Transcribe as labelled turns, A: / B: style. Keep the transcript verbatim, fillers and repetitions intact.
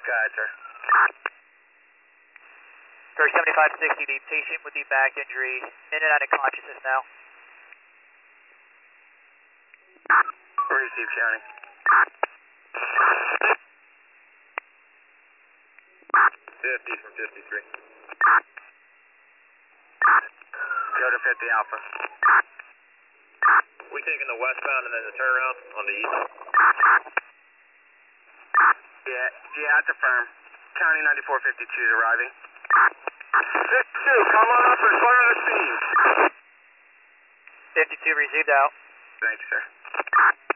A: Go ahead, sir.
B: First seventy-five sixty, the patient with the back injury, in and out of consciousness now.
A: Receive, County. fifty from fifty-three. Go to fifty Alpha. We taking the westbound and then the turnaround on the east? Yeah, yeah, that's affirm. County ninety-four fifty-two is arriving. six two, come on up and fire the scene.
B: fifty-two received out.
A: Thank you, sir.